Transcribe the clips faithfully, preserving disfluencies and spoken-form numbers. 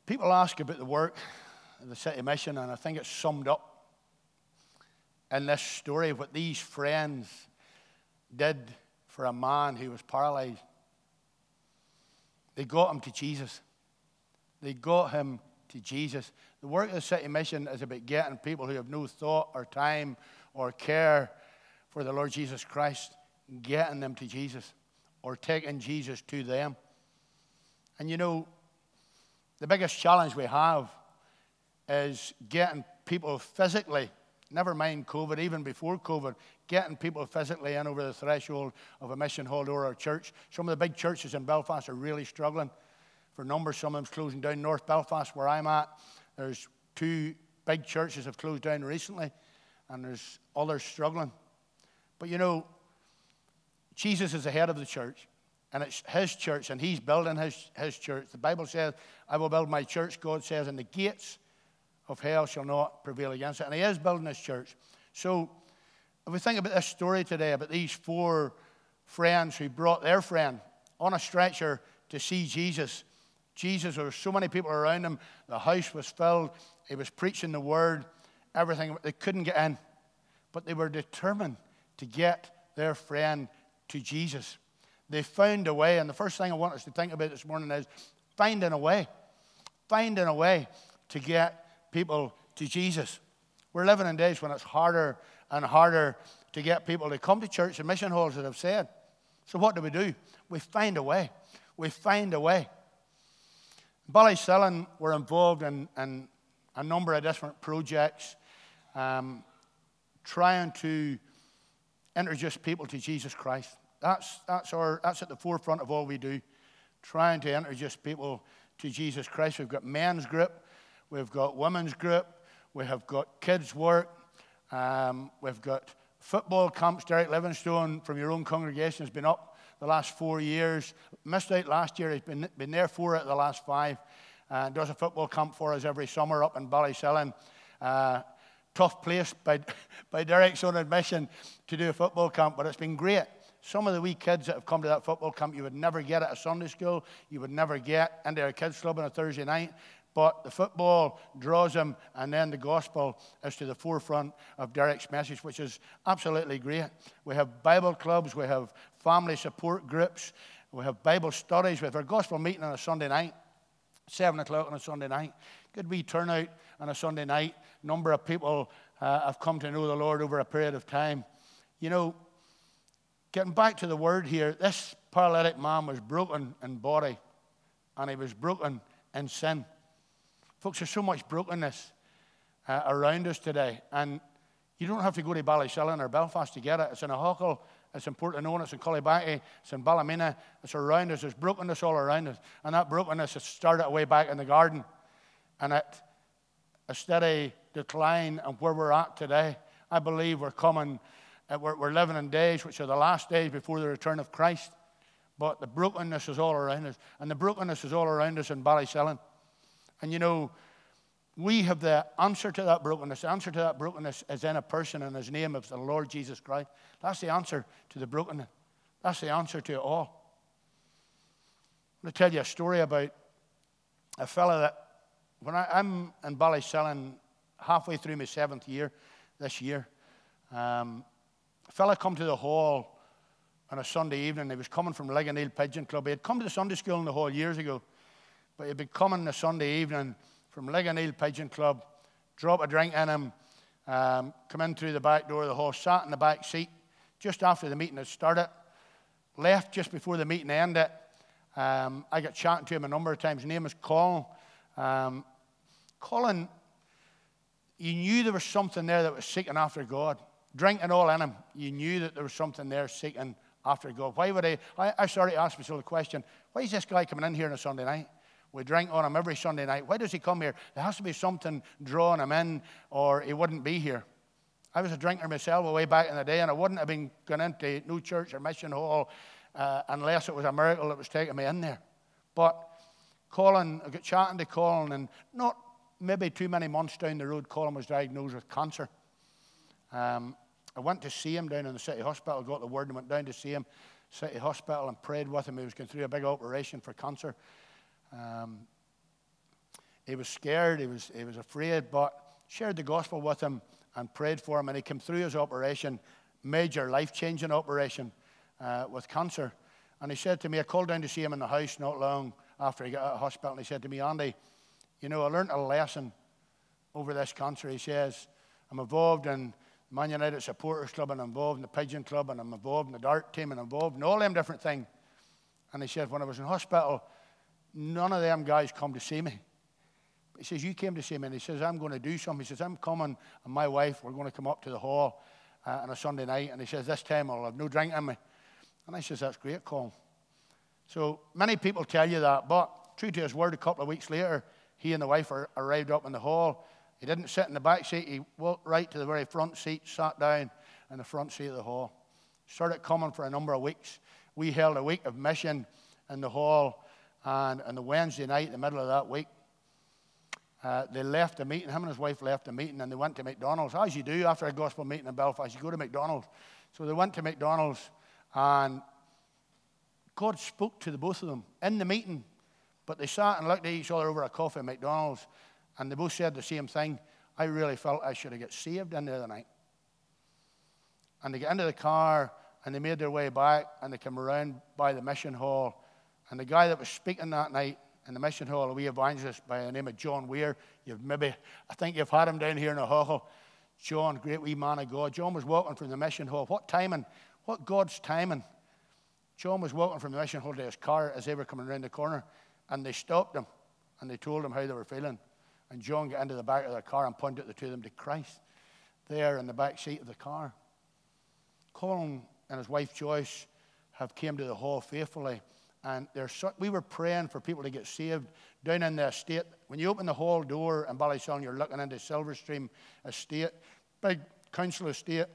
People ask about the work of the City Mission, and I think it's summed up in this story of what these friends did for a man who was paralyzed. They got him to Jesus. They got him to Jesus. The work of the City Mission is about getting people who have no thought or time or care for the Lord Jesus Christ, getting them to Jesus or taking Jesus to them. And you know, the biggest challenge we have is getting people physically, never mind COVID, even before COVID, getting people physically in over the threshold of a mission hall or our church. Some of the big churches in Belfast are really struggling for numbers. Some of them's closing down. North Belfast, where I'm at, there's two big churches have closed down recently, and there's others struggling. But you know, Jesus is the head of the church, and it's his church, and he's building his, his church. The Bible says, I will build my church, God says, and the gates of hell shall not prevail against it. And he is building his church. So if we think about this story today, about these four friends who brought their friend on a stretcher to see Jesus. Jesus, there were so many people around him. The house was filled. He was preaching the word, everything. They couldn't get in, but they were determined to get their friend to Jesus. They found a way, and the first thing I want us to think about this morning is finding a way. Finding a way to get people to Jesus. We're living in days when it's harder and harder to get people to come to church and mission halls, as I've said. So what do we do? We find a way. We find a way. Ballysillen were involved in, in a number of different projects, um, trying to introduce people to Jesus Christ. That's, that's, our, that's at the forefront of all we do, trying to introduce people to Jesus Christ. We've got men's group, we've got women's group, we have got kids' work, um, we've got football camps. Derek Livingstone from your own congregation has been up the last four years. Missed out last year. He's been, been there four out of the last five. Uh, does a football camp for us every summer up in Ballysillen. Uh, tough place by, by Derek's own admission to do a football camp, but it's been great. Some of the wee kids that have come to that football camp you would never get at a Sunday school. You would never get into a kids' club on a Thursday night. But the football draws them, and then the gospel is to the forefront of Derek's message, which is absolutely great. We have Bible clubs, we have family support groups, we have Bible studies, we have our gospel meeting on a Sunday night, seven o'clock on a Sunday night. Good wee turnout on a Sunday night. Number of people uh, have come to know the Lord over a period of time. You know, getting back to the word here, this paralytic man was broken in body, and he was broken in sin. Folks, there's so much brokenness uh, around us today, and you don't have to go to Ballysillen or Belfast to get it. It's in Ahuckle, it's in Portnoe, it's in Cullybackey, it's in Ballymena, it's around us. There's brokenness all around us, and that brokenness has started way back in the garden, and at a steady decline and where we're at today. I believe we're coming, uh, we're, we're living in days which are the last days before the return of Christ, but the brokenness is all around us, and the brokenness is all around us in Ballysillen. And you know, we have the answer to that brokenness. The answer to that brokenness is in a person, and his name is the Lord Jesus Christ. That's the answer to the brokenness. That's the answer to it all. I'm going to tell you a story about a fella that, when I, I'm in Ballysillen, halfway through my seventh year this year, um, a fella come to the hall on a Sunday evening. He was coming from Ligoneel Pigeon Club. He had come to the Sunday school in the hall years ago. But he'd be coming the Sunday evening from Ligoneel Pigeon Club, drop a drink in him, um, come in through the back door of the hall, sat in the back seat just after the meeting had started, left just before the meeting ended. Um, I got chatting to him a number of times. His name is Colin. Um, Colin, you knew there was something there that was seeking after God. Drink and all in him, you knew that there was something there seeking after God. Why would I, I, I started to ask myself the question, why is this guy coming in here on a Sunday night? We drink on him every Sunday night. Why does he come here? There has to be something drawing him in, or he wouldn't be here. I was a drinker myself way back in the day, and I wouldn't have been going into no church or mission hall uh, unless it was a miracle that was taking me in there. But Colin, I got chatting to Colin, and not maybe too many months down the road, Colin was diagnosed with cancer. Um, I went to see him down in the City Hospital, got the word and went down to see him, City Hospital, and prayed with him. He was going through a big operation for cancer. Um, he was scared, he was, he was afraid, but shared the gospel with him and prayed for him. And he came through his operation, major life-changing operation uh, with cancer. And he said to me, I called down to see him in the house not long after he got out of hospital. And he said to me, Andy, you know, I learned a lesson over this cancer. He says, I'm involved in Man United Supporters Club, and I'm involved in the Pigeon Club, and I'm involved in the dart team, and I'm involved in all them different things. And he said, when I was in hospital, none of them guys come to see me. He says, you came to see me. And he says, I'm going to do something. He says, I'm coming, and my wife, we're going to come up to the hall uh, on a Sunday night. And he says, this time I'll have no drink in me. And I says, that's great, Colin. So many people tell you that, but true to his word, a couple of weeks later, he and the wife are, arrived up in the hall. He didn't sit in the back seat. He walked right to the very front seat, sat down in the front seat of the hall. Started coming for a number of weeks. We held a week of mission in the hall, and on the Wednesday night, in the middle of that week, uh, they left the meeting. Him and his wife left the meeting, and they went to McDonald's, as you do after a gospel meeting in Belfast. You go to McDonald's. So they went to McDonald's, and God spoke to the both of them in the meeting. But they sat and looked at each other over a coffee at McDonald's, and they both said the same thing. I really felt I should have got saved in the other night. And they got into the car, and they made their way back, and they came around by the mission hall. And the guy that was speaking that night in the mission hall, a wee evangelist by the name of John Weir, you've maybe, I think you've had him down here in the hall. John, great wee man of God. John was walking from the mission hall. What timing? What God's timing? John was walking from the mission hall to his car as they were coming around the corner, and they stopped him, and they told him how they were feeling. And John got into the back of their car and pointed the two of them to Christ there in the back seat of the car. Colin and his wife Joyce have came to the hall faithfully, and so, we were praying for people to get saved down in the estate. When you open the hall door in Ballysullen, you're looking into Silverstream Estate, big council estate,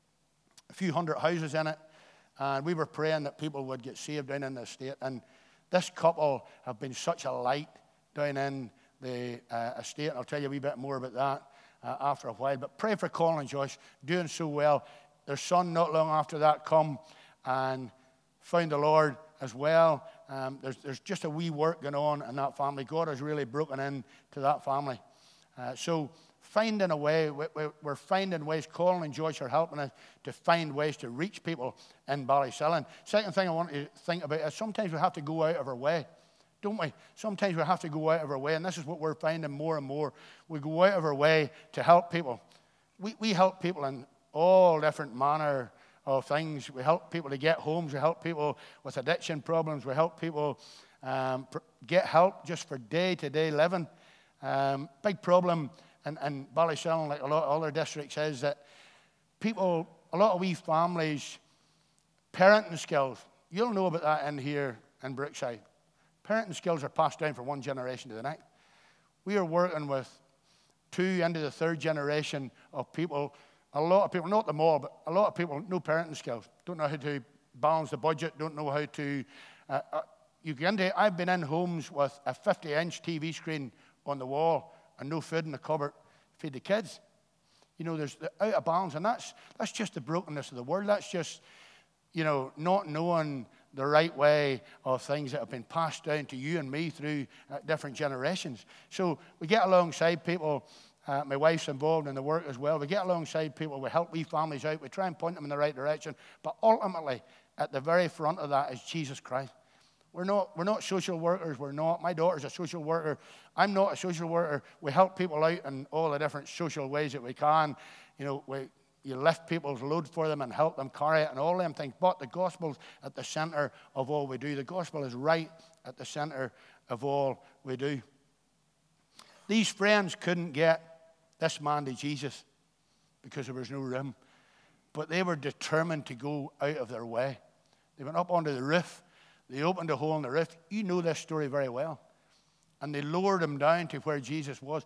a few hundred houses in it, and we were praying that people would get saved down in the estate. And this couple have been such a light down in the uh, estate, and I'll tell you a wee bit more about that uh, after a while. But pray for Colin and Joyce, doing so well. Their son, not long after that, come and found the Lord as well. Um, there's, there's just a wee work going on in that family. God has really broken into that family. Uh, so finding a way, we, we, we're finding ways. Colin and Joyce are helping us to find ways to reach people in Ballysullen. Second thing I want you to think about is sometimes we have to go out of our way, don't we? Sometimes we have to go out of our way, and this is what we're finding more and more. We go out of our way to help people. We, we help people in all different manner of things. We help people to get homes. We help people with addiction problems. We help people um, pr- get help just for day-to-day living. Um, big problem in, in Ballysullen, like a lot of other districts, is that people, a lot of wee families, parenting skills, you'll know about that in here in Brookside. Parenting skills are passed down from one generation to the next. We are working with two into the third generation of people. A lot of people, not them all, but a lot of people, no parenting skills, don't know how to balance the budget, don't know how to, uh, uh, you get into, I've been in homes with a fifty-inch T V screen on the wall and no food in the cupboard, feed the kids. You know, there's out of balance, and that's, that's just the brokenness of the world. That's just, you know, not knowing the right way of things that have been passed down to you and me through uh, different generations. So we get alongside people. Uh, my wife's involved in the work as well. We get alongside people. We help wee families out. We try and point them in the right direction. But ultimately, at the very front of that is Jesus Christ. We're not, we're not social workers. We're not. My daughter's a social worker. I'm not a social worker. We help people out in all the different social ways that we can. You know, we, you lift people's load for them and help them carry it and all them things. But the gospel's at the center of all we do. The gospel is right at the center of all we do. These friends couldn't get this man to Jesus because there was no room. But they were determined to go out of their way. They went up onto the roof. They opened a hole in the roof. You know this story very well. And they lowered him down to where Jesus was.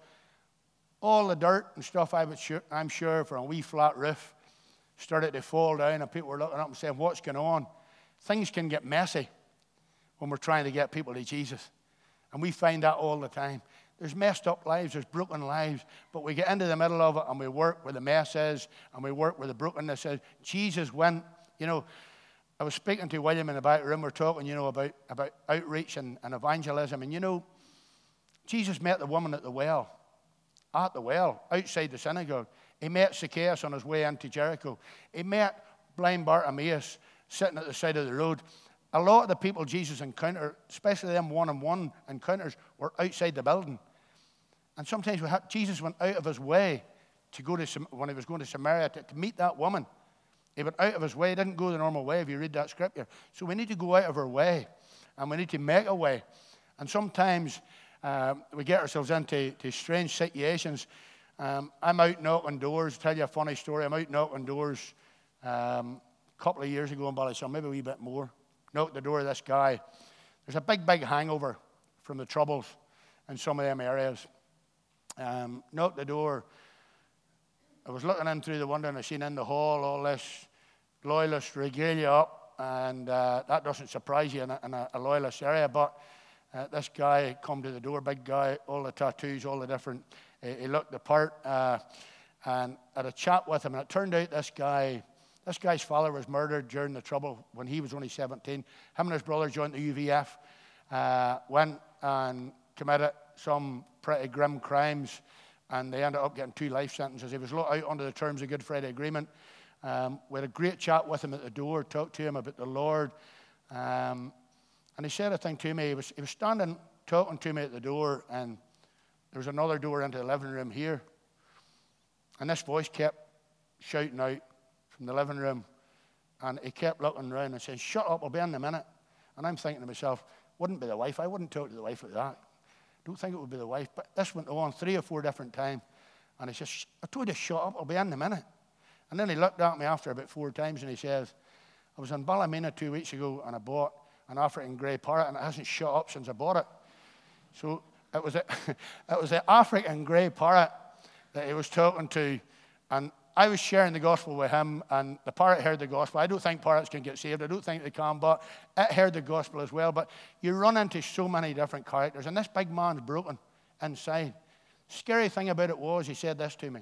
All the dirt and stuff, I would sure, I'm sure, from a wee flat roof started to fall down, and people were looking up and saying, what's going on? Things can get messy when we're trying to get people to Jesus. And we find that all the time. There's messed up lives, there's broken lives, but we get into the middle of it and we work where the mess is and we work where the brokenness is. Jesus went, you know, I was speaking to William in the back room, we're talking, you know, about, about outreach and, and evangelism. And, you know, Jesus met the woman at the well, at the well, outside the synagogue. He met Zacchaeus on his way into Jericho. He met blind Bartimaeus sitting at the side of the road. A lot of the people Jesus encountered, especially them one-on-one encounters, were outside the building. And sometimes we had, Jesus went out of his way to go to, when he was going to Samaria, to, to meet that woman. He went out of his way. He didn't go the normal way if you read that scripture. So we need to go out of our way, and we need to make a way. And sometimes um, we get ourselves into to strange situations. Um, I'm out knocking doors. I'll tell you a funny story. I'm out knocking doors um, a couple of years ago in Ballyshell, maybe a wee bit more. Knocked the door of this guy. There's a big, big hangover from the troubles in some of them areas. Um, knocked the door. I was looking in through the window and I seen in the hall all this loyalist regalia up, and uh, that doesn't surprise you in a, in a, a loyalist area, but uh, this guy come to the door, big guy, all the tattoos, all the different, uh, he looked the part, uh, and I had a chat with him, and it turned out this guy, this guy's father was murdered during the trouble when he was only seventeen. Him and his brother joined the U V F, uh, went and committed some pretty grim crimes, and they ended up getting two life sentences. He was let out under the terms of Good Friday Agreement. Um, we had a great chat with him at the door, talked to him about the Lord. Um, and he said a thing to me. He was, he was standing talking to me at the door, and there was another door into the living room here. And this voice kept shouting out from the living room. And he kept looking around and saying, "Shut up, I'll be in a minute." And I'm thinking to myself, wouldn't be the wife. I wouldn't talk to the wife like that. Don't think it would be the wife. But this went on three or four different times. And he says, "I told you, shut up, I'll be in a minute." And then he looked at me after about four times and he says, "I was in Ballymena two weeks ago and I bought an African grey parrot and it hasn't shut up since I bought it." So it was, a, it was the African grey parrot that he was talking to. And I was sharing the gospel with him, and the parrot heard the gospel. I don't think parrots can get saved. I don't think they can, but it heard the gospel as well. But you run into so many different characters, and this big man's broken inside. Scary thing about it was, he said this to me.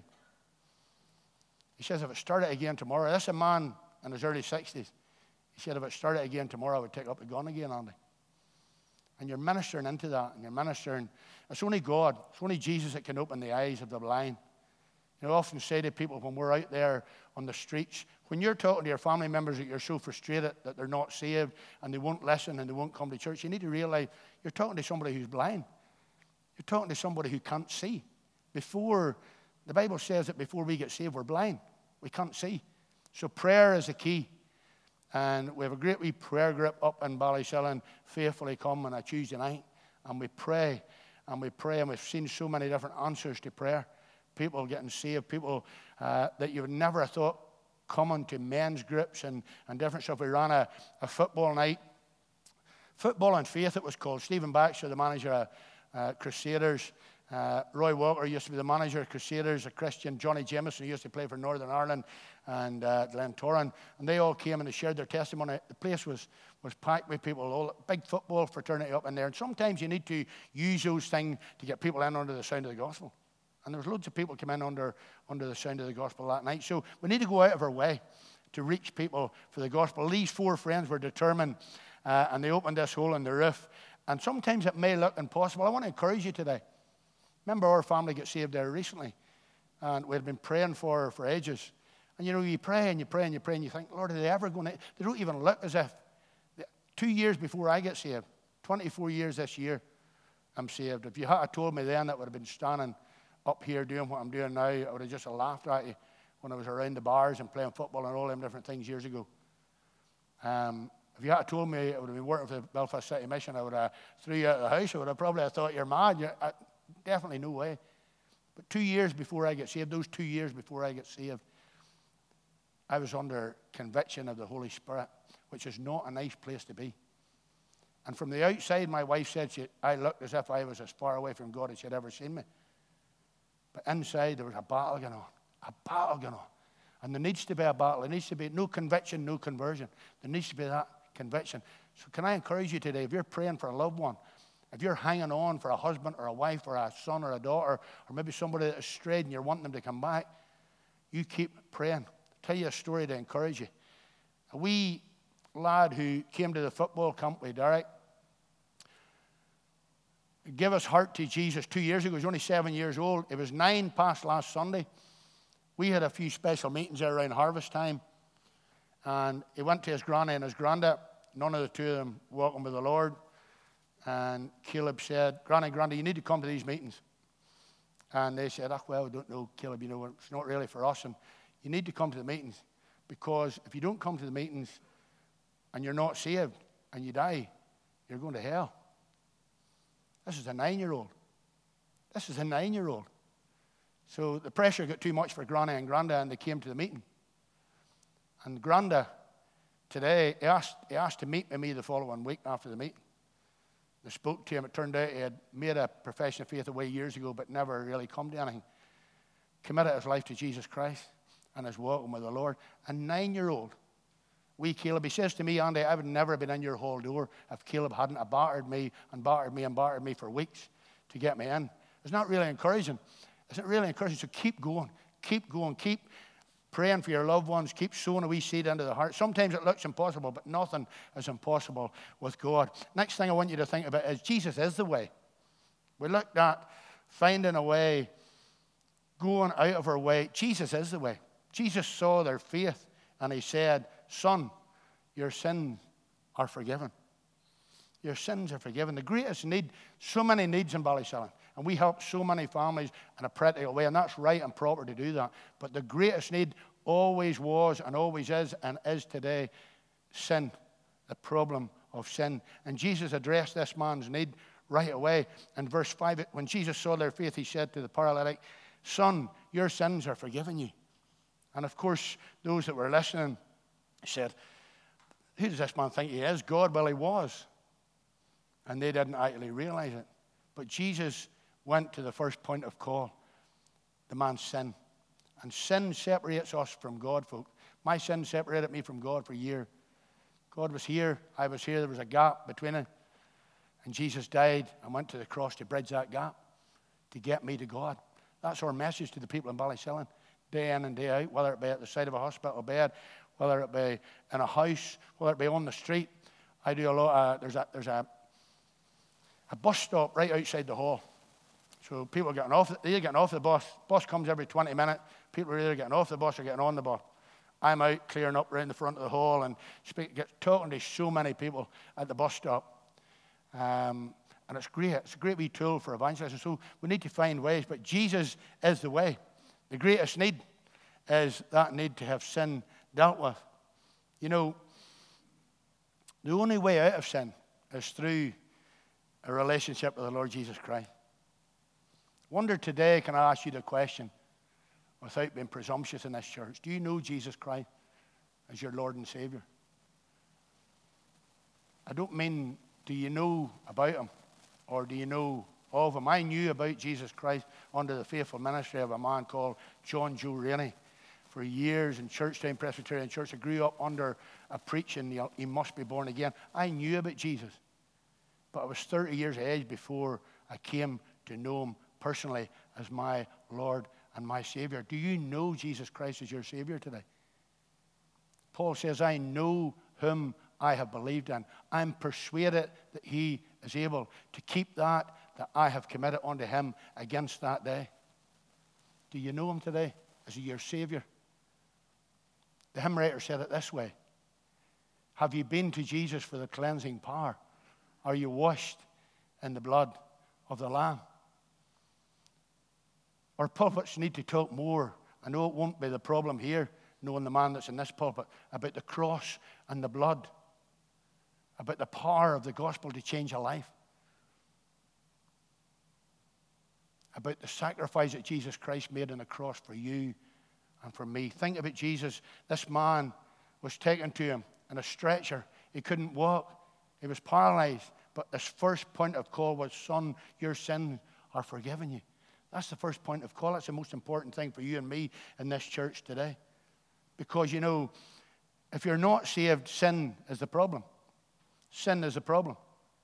He says, "If it started again tomorrow," this is a man in his early sixties. He said, "If it started again tomorrow, I would take up the gun again, Andy." And you're ministering into that, and you're ministering. It's only God, it's only Jesus that can open the eyes of the blind. You know, I often say to people when we're out there on the streets, when you're talking to your family members that you're so frustrated that they're not saved and they won't listen and they won't come to church, you need to realize you're talking to somebody who's blind. You're talking to somebody who can't see. Before, the Bible says that before we get saved, we're blind. We can't see. So prayer is the key. And we have a great wee prayer group up in Ballyshell, Faithfully Come on a Tuesday night. And we pray, and we pray, and we've seen so many different answers to prayer. People getting saved, people uh, that you would never have thought coming to men's groups and, and different stuff. We ran a, a football night. Football and Faith, it was called. Stephen Baxter, the manager of uh, Crusaders. Uh, Roy Walker used to be the manager of Crusaders, a Christian. Johnny Jameson used to play for Northern Ireland and uh, Glentoran. And they all came and they shared their testimony. The place was, was packed with people, all big football fraternity up in there. And sometimes you need to use those things to get people in under the sound of the gospel. And there was loads of people came in under, under the sound of the gospel that night. So we need to go out of our way to reach people for the gospel. These four friends were determined, uh, and they opened this hole in the roof. And sometimes it may look impossible. I want to encourage you today. Remember, our family got saved there recently, and we had been praying for her for ages. And you know, you pray and you pray and you pray and you think, Lord, are they ever going to? They don't even look as if. Two years before I get saved, twenty-four years this year, I'm saved. If you had told me then that would have been standing up here doing what I'm doing now, I would have just laughed at you when I was around the bars and playing football and all them different things years ago. Um, if you had told me I would have been working for the Belfast City Mission, I would have threw you out of the house. I would have probably have thought you're mad. You're, I, definitely no way. But two years before I get saved, those two years before I get saved, I was under conviction of the Holy Spirit, which is not a nice place to be. And from the outside, my wife said she, I looked as if I was as far away from God as she'd ever seen me. But inside, there was a battle going on, a battle going on. And there needs to be a battle. There needs to be no conviction, no conversion. There needs to be that conviction. So can I encourage you today, if you're praying for a loved one, if you're hanging on for a husband or a wife or a son or a daughter, or maybe somebody that is strayed and you're wanting them to come back, you keep praying. I'll tell you a story to encourage you. A wee lad who came to the football camp with Derek, gave his heart to Jesus two years ago. He was only seven years old. It was nine past last Sunday. We had a few special meetings there around harvest time. And he went to his granny and his granddad. None of the two of them walking with the Lord. And Caleb said, Granny, Granny, you need to come to these meetings. And they said, oh, well, I don't know, Caleb, you know, it's not really for us. And you need to come to the meetings. Because if you don't come to the meetings and you're not saved and you die, you're going to hell. This is a nine-year-old. This is a nine-year-old. So the pressure got too much for Granny and Granda, and they came to the meeting. And Granda, today, he asked, he asked to meet with me the following week after the meeting. I spoke to him. It turned out he had made a profession of faith away years ago, but never really come to anything. Committed his life to Jesus Christ and is walking with the Lord. A nine-year-old. Wee Caleb, he says to me, Andy, I would never have been in your hall door if Caleb hadn't have battered me and battered me and battered me for weeks to get me in. It's not really encouraging. It's not really encouraging. So keep going. Keep going. Keep praying for your loved ones. Keep sowing a wee seed into the heart. Sometimes it looks impossible, but nothing is impossible with God. Next thing I want you to think about is Jesus is the way. We looked at finding a way, going out of our way. Jesus is the way. Jesus saw their faith and he said, Son, your sins are forgiven. Your sins are forgiven. The greatest need, so many needs in Ballyselling. And we help so many families in a practical way. And that's right and proper to do that. But the greatest need always was and always is and is today sin. The problem of sin. And Jesus addressed this man's need right away. In verse five, when Jesus saw their faith, he said to the paralytic, Son, your sins are forgiven you. And of course, those that were listening said, who does this man think he is? God? Well, he was. And they didn't actually realize it. But Jesus went to the first point of call, the man's sin. And sin separates us from God, folks. My sin separated me from God for a year. God was here, I was here, there was a gap between it. And Jesus died and went to the cross to bridge that gap, to get me to God. That's our message to the people in Ballyselling, day in and day out, whether it be at the side of a hospital bed, whether it be in a house, whether it be on the street. I do a lot of, there's a, there's a, a bus stop right outside the hall. So people are getting off, they're getting off the bus. Bus comes every twenty minutes. People are either getting off the bus or getting on the bus. I'm out clearing up around the front of the hall and speak, get, talking to so many people at the bus stop. Um, and it's great. It's a great wee tool for evangelism. So we need to find ways. But Jesus is the way. The greatest need is that need to have sin dealt with. You know, the only way out of sin is through a relationship with the Lord Jesus Christ. Wonder today, can I ask you the question, without being presumptuous in this church, do you know Jesus Christ as your Lord and Savior? I don't mean, do you know about him, or do you know of him? I knew about Jesus Christ under the faithful ministry of a man called John Joe Rainey for years in Churchtown Presbyterian Church. I grew up under a preaching, he must be born again. I knew about Jesus, but I was thirty years of age before I came to know him personally as my Lord and my Savior. Do you know Jesus Christ as your Savior today? Paul says, I know whom I have believed in. I'm persuaded that he is able to keep that that I have committed unto him against that day. Do you know him today as your Savior? The hymn writer said it this way. Have you been to Jesus for the cleansing power? Are you washed in the blood of the Lamb? Our pulpits need to talk more. I know it won't be the problem here, knowing the man that's in this pulpit, about the cross and the blood, about the power of the gospel to change a life, about the sacrifice that Jesus Christ made on the cross for you and for me. Think about Jesus. This man was taken to him in a stretcher. He couldn't walk. He was paralyzed. But his first point of call was, Son, your sins are forgiven you. That's the first point of call. That's the most important thing for you and me in this church today. Because, you know, if you're not saved, sin is the problem. Sin is the problem.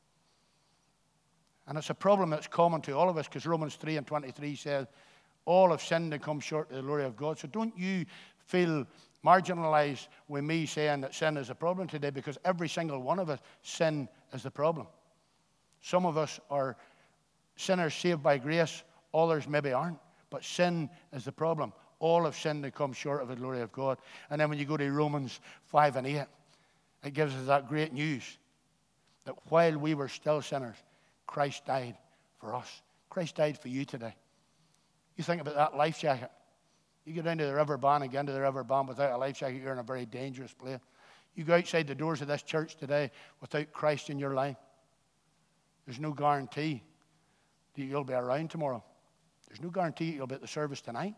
And it's a problem that's common to all of us, because Romans three and twenty-three says, all have sinned and come short of the glory of God. So don't you feel marginalized with me saying that sin is a problem today, because every single one of us, sin is the problem. Some of us are Sinners saved by grace, others maybe aren't. But sin is the problem. All have sinned and come short of the glory of God. And then when you go to Romans five and eight, it gives us that great news that while we were still sinners, Christ died for us. Christ died for you today. You think about that life jacket. You go down to the river band and get into the river band without a life jacket, you're in a very dangerous place. You go outside the doors of this church today without Christ in your life, there's no guarantee that you'll be around tomorrow. There's no guarantee that you'll be at the service tonight.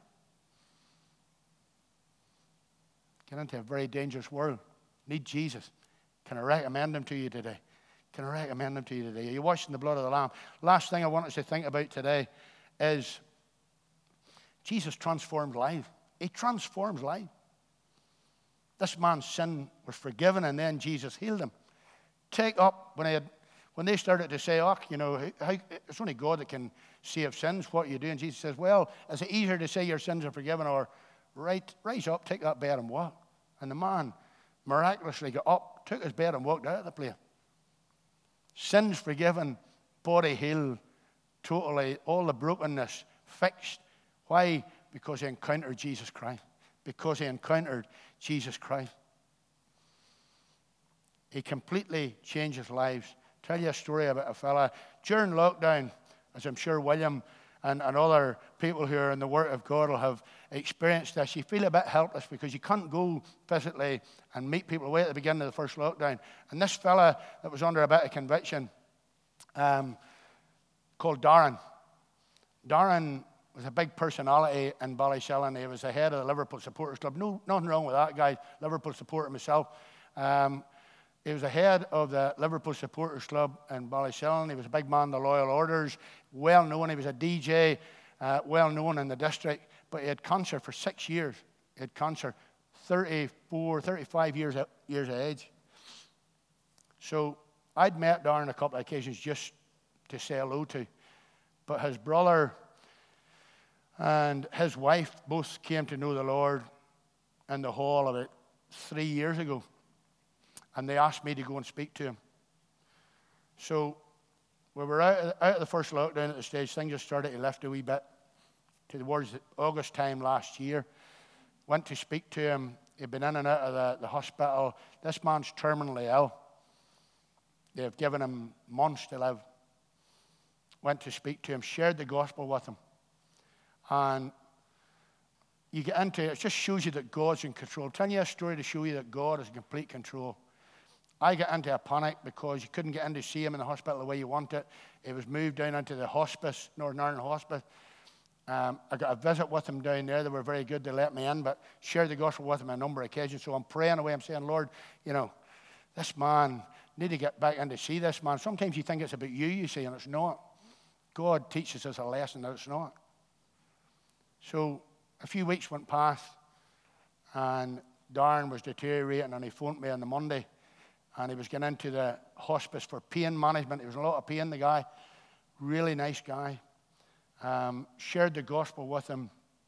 Get into a very dangerous world. Need Jesus. Can I recommend him to you today? Can I recommend him to you today? Are you washing the blood of the Lamb? Last thing I want us to think about today is Jesus transformed life. He transforms life. This man's sin was forgiven, and then Jesus healed him. Take up, when, I had, when they started to say, oh, you know, how, it's only God that can save sins. What are you doing? Jesus says, well, is it easier to say your sins are forgiven or right, rise up, take that bed and walk? And the man miraculously got up, took his bed and walked out of the place. Sins forgiven, body healed, totally, all the brokenness fixed. Why? Because he encountered Jesus Christ. Because he encountered Jesus Christ. He completely changed his lives. Tell you a story about a fella during lockdown, as I'm sure William and, and other people who are in the Word of God will have experienced this. You feel a bit helpless because you can't go physically and meet people away at the beginning of the first lockdown. And this fella that was under a bit of conviction, um, called Darren. Darren was a big personality in Ballyshillen. He was the head of the Liverpool Supporters Club. No, nothing wrong with that guy. Liverpool supporter myself. Um, he was the head of the Liverpool Supporters Club in Ballyshillen. He was a big man in the Loyal Orders, well known. He was a D J, uh, well known in the district. But he had cancer for six years. He had cancer, thirty-four, thirty-five years, years of age. So I'd met Darren a couple of occasions just to say hello to. But his brother and his wife both came to know the Lord in the hall about three years ago. And they asked me to go and speak to him. So we were out, out of the first lockdown at the stage. Things just started to lift a wee bit towards August time last year. Went to speak to him. He'd been in and out of the, the hospital. This man's terminally ill. They've given him months to live. Went to speak to him, shared the gospel with him. And you get into it, it just shows you that God's in control. I'm telling you a story to show you that God is in complete control. I got into a panic because you couldn't get in to see him in the hospital the way you want it. He was moved down into the hospice, Northern Ireland Hospice. Um, I got a visit with him down there. They were very good. They let me in, but shared the gospel with him on a number of occasions. So I'm praying away. I'm saying, Lord, you know, this man, need to get back in to see this man. Sometimes you think it's about you, you see, and it's not. God teaches us a lesson that it's not. So a few weeks went past, and Darren was deteriorating, and he phoned me on the Monday, and he was getting into the hospice for pain management. He was in a lot of pain, the guy. Really nice guy. Um, shared the gospel with him,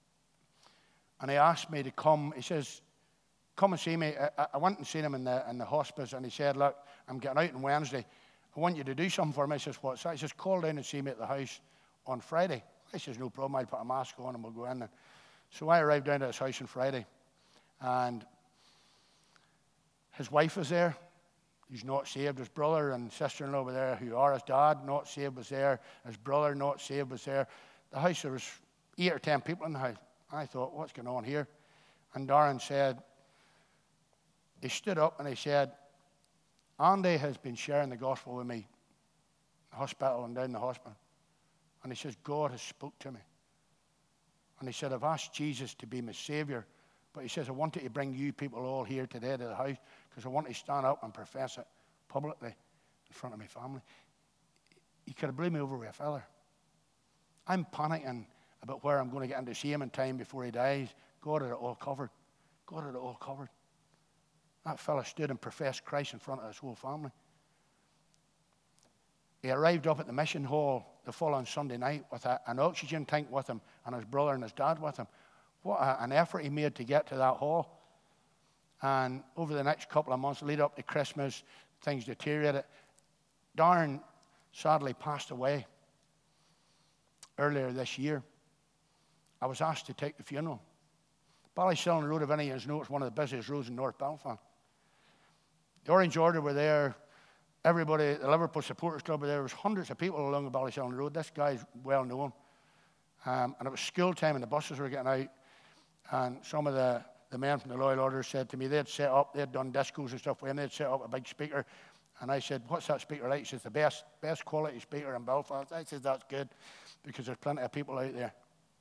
and he asked me to come. He says, come and see me. I, I went and seen him in the, in the hospice, and he said, look, I'm getting out on Wednesday. I want you to do something for me. I says, what's that? He says, call down and see me at the house on Friday. I says, no problem. I'll put a mask on and we'll go in. And so I arrived down at his house on Friday, and his wife was there. He's not saved. His brother and sister-in-law were there who are. His dad, not saved, was there. His brother, not saved, was there. The house, there was eight or ten people in the house. I thought, what's going on here? And Darren said, he stood up and he said, Andy has been sharing the gospel with me in the hospital and down the hospital. And he says, God has spoke to me. And he said, I've asked Jesus to be my Savior. But he says, I wanted to bring you people all here today to the house because I want to stand up and profess it publicly in front of my family. He could have blew me over with a feather. I'm panicking about where I'm going to get in to see him in time before he dies. God had it all covered. God had it all covered. That fella stood and professed Christ in front of his whole family. He arrived up at the mission hall the following Sunday night with a, an oxygen tank with him and his brother and his dad with him. What a, an effort he made to get to that hall. And over the next couple of months, lead up to Christmas, things deteriorated. Darren sadly passed away. earlier this year, I was asked to take the funeral. Ballyshilling Road, if any of you know, it's one of the busiest roads in North Belfast. The Orange Order were there. Everybody, the Liverpool Supporters Club were there. There was hundreds of people along the Ballyshilling Road. This guy's well known. Um, and it was school time and the buses were getting out. And some of the, the men from the Loyal Order said to me, they'd set up, they'd done discos and stuff with him. They'd set up a big speaker. And I said, what's that speaker like? He says, the best, best quality speaker in Belfast. I said, that's good, because there's plenty of people out there.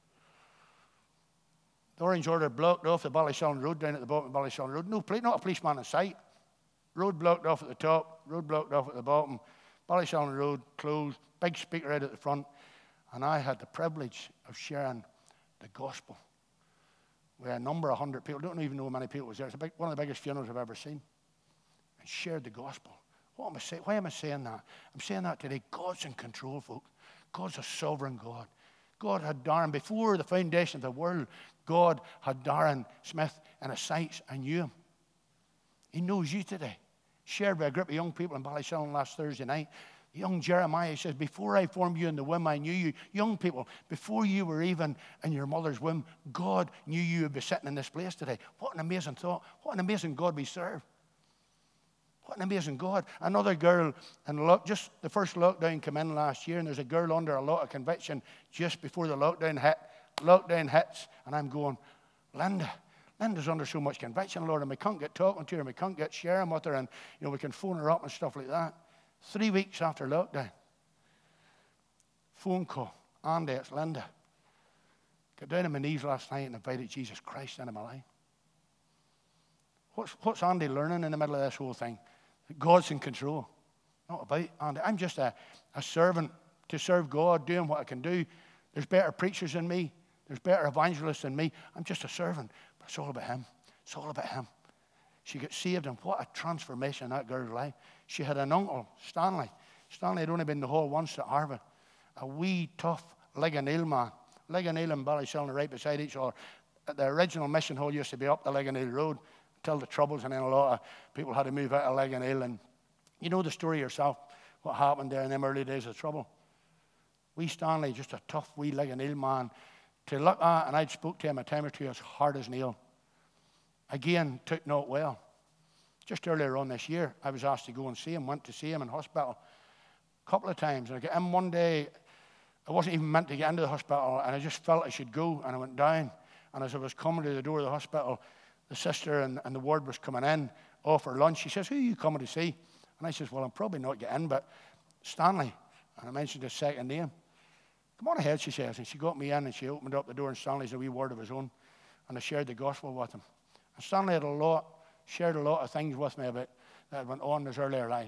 The Orange Order blocked off the Ballyshilling Road down at the bottom of Ballyshilling Road. No, not a policeman in sight. Road blocked off at the top, road blocked off at the bottom. Ballyshilling Road closed, big speaker out at the front. And I had the privilege of sharing the gospel with a number of hundred people. I don't even know how many people was there. It's a big, one of the biggest funerals I've ever seen. And shared the gospel. What am I saying? Why am I saying that? I'm saying that today. God's in control, folks. God's a sovereign God. God had Darren, before the foundation of the world, God had Darren Smith in his sights and knew him. He knows you today. Shared by a group of young people in Ballyshilling last Thursday night. Young Jeremiah says, before I formed you in the womb, I knew you. Young people, before you were even in your mother's womb, God knew you would be sitting in this place today. What an amazing thought. What an amazing God we serve. What an amazing God. Another girl, and look, just the first lockdown came in last year, and there's a girl under a lot of conviction just before the lockdown hit. Lockdown hits, and I'm going, Linda, Linda's under so much conviction, Lord, and we can't get talking to her, and we can't get sharing with her, and you know we can phone her up and stuff like that. Three weeks after lockdown, phone call, Andy, it's Linda. Got down on my knees last night and invited Jesus Christ into my life. What's, what's Andy learning in the middle of this whole thing? That God's in control. Not about Andy. I'm just a, a servant to serve God, doing what I can do. There's better preachers than me. There's better evangelists than me. I'm just a servant. But it's all about him. It's all about him. She got saved, and what a transformation in that girl's life. She had an uncle, Stanley. Stanley had only been in the hall once at Harvard. A wee, tough Ligoniel man. Ligoniel and Ballyshilling right beside each other. The original mission hall used to be up the Ligoniel Road till the Troubles, and then a lot of people had to move out of Ligoniel. And you know the story yourself, what happened there in them early days of trouble. Wee Stanley, just a tough wee Ligoniel man to look at, and I'd spoke to him a time or two as hard as nail. Again, took not well. Just earlier on this year, I was asked to go and see him, went to see him in hospital a couple of times. And I got in one day, I wasn't even meant to get into the hospital, and I just felt I should go, and I went down. And as I was coming to the door of the hospital, the sister and, and the ward was coming in off her lunch. She says, who are you coming to see? And I says, well, I'm probably not getting in, but Stanley. And I mentioned his second name. Come on ahead, she says. And she got me in, and she opened up the door, and Stanley's a wee word of his own. And I shared the gospel with him. And Stanley had a lot, shared a lot of things with me about that went on in his earlier life.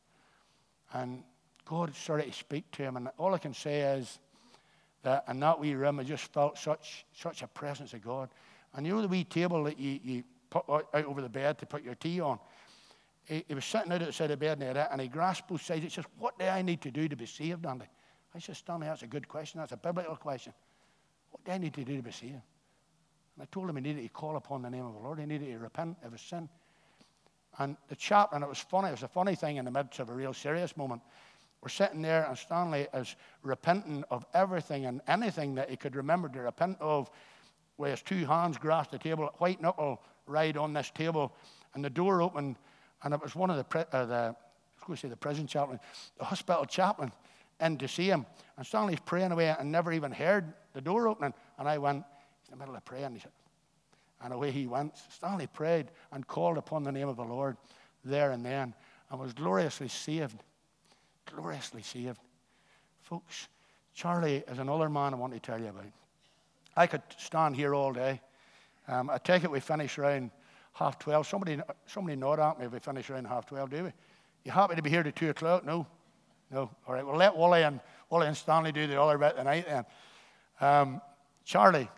And God started to speak to him. And all I can say is that in that wee room, I just felt such such a presence of God. And you know the wee table that you, you put out over the bed to put your tea on? He, he was sitting out outside the bed and he, had it, and he grasped both sides. He says, what do I need to do to be saved, Andy? I said, Stanley, that's a good question. That's a biblical question. What do I need to do to be saved? And I told him he needed to call upon the name of the Lord. He needed to repent of his sin. And the chaplain, it was funny, it was a funny thing in the midst of a real serious moment. We're sitting there, and Stanley is repenting of everything and anything that he could remember to repent of, with his two hands grasped the table, white knuckle right on this table, and the door opened, and it was one of the, uh, the I was going to say the prison chaplain, the hospital chaplain, in to see him. And Stanley's praying away and never even heard the door opening. And I went, he's in the middle of praying, he said, and away he went. Stanley prayed and called upon the name of the Lord there and then, and was gloriously saved. Gloriously saved. Folks, Charlie is another man I want to tell you about. I could stand here all day. Um, I take it we finish around half twelve. Somebody, somebody nod at me if we finish around half twelve, do we? You happy to be here to two o'clock? No? No? All right, well, let Wally and, Wally and Stanley do the other bit tonight then. Um, Charlie.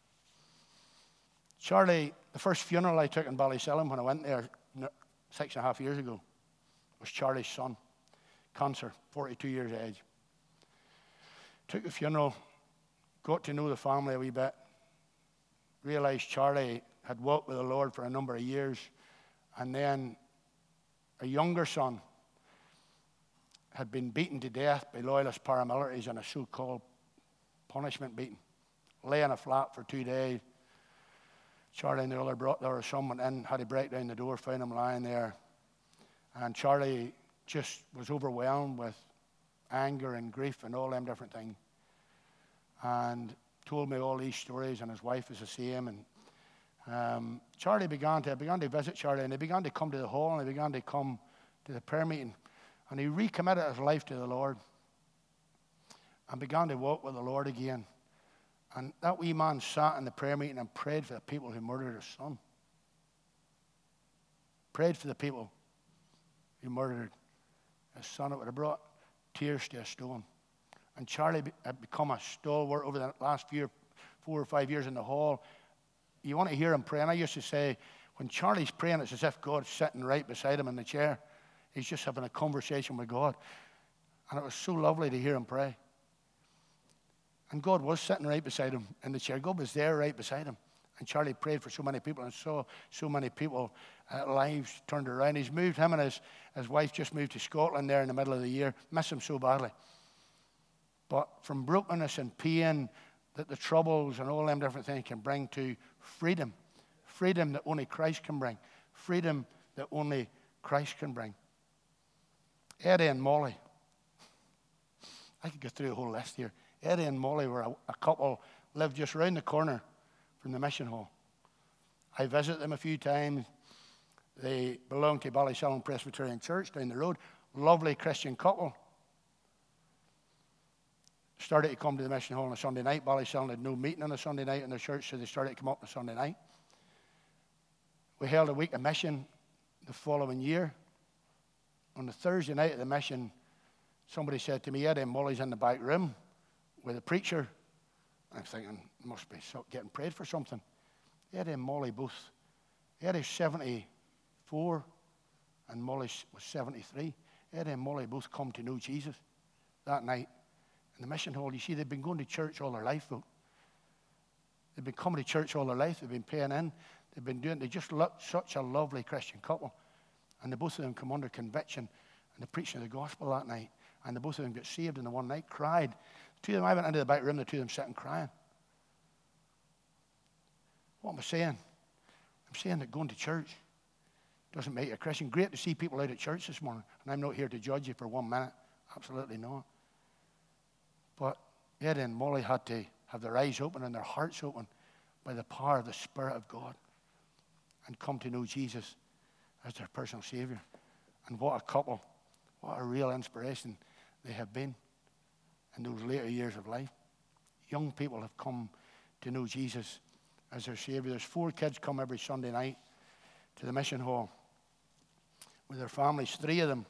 Charlie, the first funeral I took in Ballyshilling when I went there six and a half years ago was Charlie's son. Cancer, forty-two years of age. Took the funeral, got to know the family a wee bit, realized Charlie had walked with the Lord for a number of years, and then a younger son had been beaten to death by loyalist paramilitaries in a so-called punishment beating. Lay in a flat for two days. Charlie and the other brother or someone in, had to break down the door, found him lying there. And Charlie just was overwhelmed with anger and grief and all them different things. And told me all these stories, and his wife is the same. And um, Charlie began to, I began to visit Charlie, and he began to come to the hall, and he began to come to the prayer meeting. And he recommitted his life to the Lord and began to walk with the Lord again. And that wee man sat in the prayer meeting and prayed for the people who murdered his son. Prayed for the people who murdered his son. It would have brought tears to a stone. And Charlie had become a stalwart over the last few, four or five years in the hall. You want to hear him pray. And I used to say, when Charlie's praying, it's as if God's sitting right beside him in the chair. He's just having a conversation with God. And it was so lovely to hear him pray. And God was sitting right beside him in the chair. God was there right beside him. And Charlie prayed for so many people and saw so many people, uh, lives turned around. He's moved, him and his, his wife just moved to Scotland there in the middle of the year. Miss him so badly. But from brokenness and pain that the troubles and all them different things can bring to freedom. Freedom that only Christ can bring. Freedom that only Christ can bring. Eddie and Molly. I could go through a whole list here. Eddie and Molly were a, a couple, lived just around the corner from the mission hall. I visited them a few times. They belonged to Ballysalon Presbyterian Church down the road. Lovely Christian couple. Started to come to the mission hall on a Sunday night. Ballysalon had no meeting on a Sunday night in their church, so they started to come up on a Sunday night. We held a week of mission the following year. On the Thursday night of the mission, somebody said to me, Eddie and Molly's in the back room with a preacher. I'm thinking, must be getting prayed for something. Eddie and Molly both. Eddie's seventy-four and Molly was seventy-three. Eddie and Molly both come to know Jesus that night in the mission hall. You see, they've been going to church all their life, folks. They've been coming to church all their life. They've been paying in. They've been doing, they just look such a lovely Christian couple. And the both of them come under conviction and the preaching of the gospel that night. And the both of them got saved in the one night, cried. The two of them, I went into the back room, the two of them sitting crying. What am I saying? I'm saying that going to church doesn't make you a Christian. Great to see people out at church this morning. And I'm not here to judge you for one minute. Absolutely not. But Eddie and Molly had to have their eyes open and their hearts open by the power of the Spirit of God and come to know Jesus as their personal Savior. And what a couple. What a real inspiration they have been in those later years of life. Young people have come to know Jesus as their Savior. There's four kids come every Sunday night to the mission hall with their families. Three of them,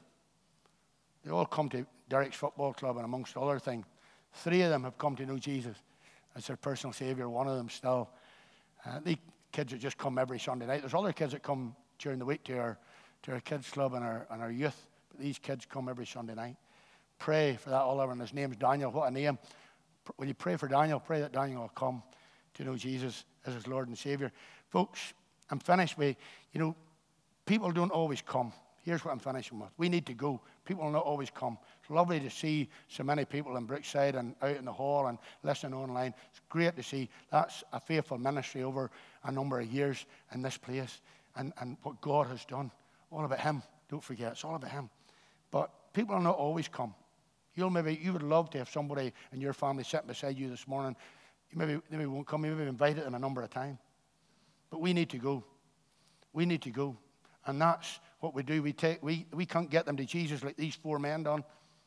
they all come to Derek's Football Club, and amongst other things, three of them have come to know Jesus as their personal Savior. One of them still. Uh, the kids that just come every Sunday night. There's other kids that come during the week to our to our kids club and our and our youth. But these kids come every Sunday night. Pray for that Oliver, and his name's Daniel. What a name. When you pray for Daniel, pray that Daniel will come to know Jesus as his Lord and Savior. Folks, I'm finished with, you know, people don't always come. Here's what I'm finishing with. We need to go. People will not always come. It's lovely to see so many people in Brookside and out in the hall and listening online. It's great to see. That's a faithful ministry over a number of years in this place, and, and what God has done. All about Him. Don't forget, it's all about Him. But people will not always come. You'll maybe, you would love to have somebody in your family sitting beside you this morning. You maybe, maybe won't come. You maybe invited them a number of times. But we need to go. We need to go. And that's what we do. We take we, we can't get them to Jesus like these four men done.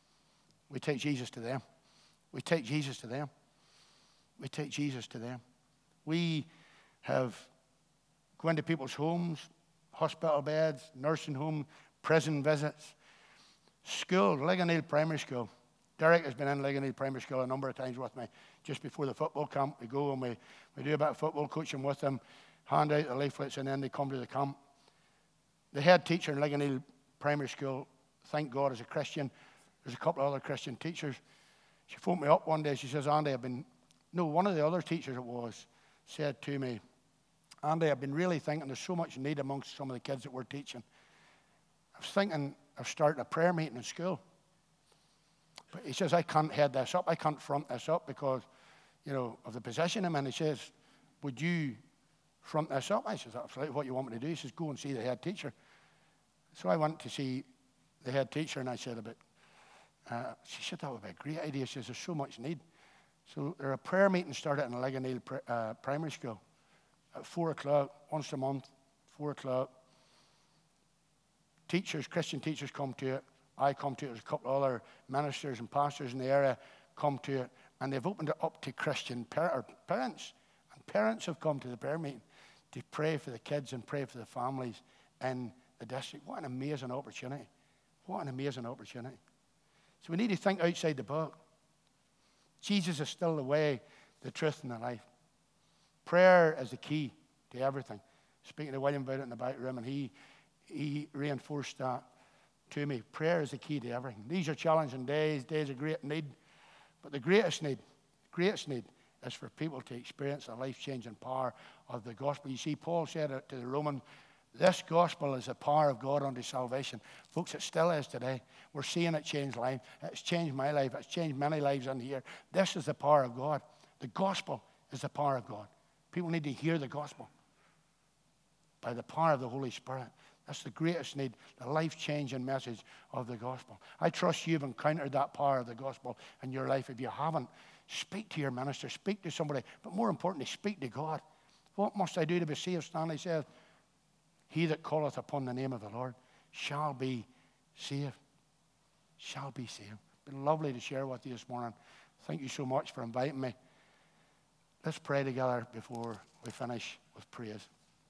We take Jesus to them. We take Jesus to them. We take Jesus to them. We have gone to people's homes, hospital beds, nursing home, prison visits, school, Ligoniel Primary School. Derek has been in Ligoniel Primary School a number of times with me. Just before the football camp, we go and we, we do a bit of football coaching with them, hand out the leaflets, and then they come to the camp. The head teacher in Ligoniel Primary School, thank God, is a Christian. There's a couple of other Christian teachers. She phoned me up one day. She says, Andy, I've been... No, one of the other teachers it was said to me, Andy, I've been really thinking there's so much need amongst some of the kids that we're teaching. I was thinking of starting a prayer meeting in school. But he says, I can't head this up. I can't front this up because you know, of the position I'm in. He says, would you front this up? I says, absolutely, what you want me to do? He says, go and see the head teacher. So I went to see the head teacher, and I said about, uh, she said, that would be a great idea. She says, there's so much need. So there are prayer meetings started in Ligonneil uh, Primary School at four o'clock, once a month, four o'clock. Teachers, Christian teachers come to it. I come to it. There's a couple of other ministers and pastors in the area come to it. And they've opened it up to Christian par- or parents. And parents have come to the prayer meeting to pray for the kids and pray for the families in the district. What an amazing opportunity. What an amazing opportunity. So we need to think outside the box. Jesus is still the way, the truth, and the life. Prayer is the key to everything. Speaking to William about it in the back room, and he, he reinforced that to me. Prayer is the key to everything. These are challenging days, days of great need. But the greatest need, greatest need is for people to experience the life-changing power of the gospel. You see, Paul said it to the Romans, this gospel is the power of God unto salvation. Folks, it still is today. We're seeing it change life. It's changed my life. It's changed many lives in here. This is the power of God. The gospel is the power of God. People need to hear the gospel by the power of the Holy Spirit. That's the greatest need, the life-changing message of the gospel. I trust you've encountered that power of the gospel in your life. If you haven't, speak to your minister, speak to somebody, but more importantly, speak to God. What must I do to be saved? Stanley says, he that calleth upon the name of the Lord shall be saved. Shall be saved. It's been lovely to share with you this morning. Thank you so much for inviting me. Let's pray together before we finish with praise.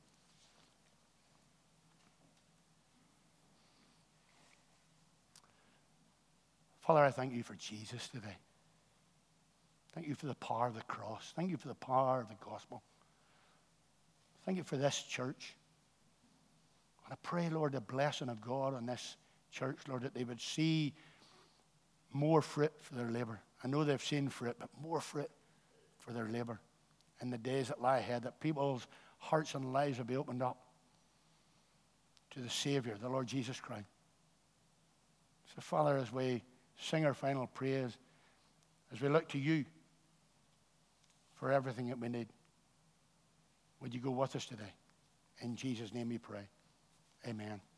Father, I thank you for Jesus today. Thank you for the power of the cross. Thank you for the power of the gospel. Thank you for this church. And I pray, Lord, the blessing of God on this church, Lord, that they would see more fruit for their labor. I know they've seen fruit, but more fruit for their labor in the days that lie ahead, that people's hearts and lives will be opened up to the Savior, the Lord Jesus Christ. So, Father, as we sing our final praise, as we look to you for everything that we need, would you go with us today? In Jesus' name we pray. Amen.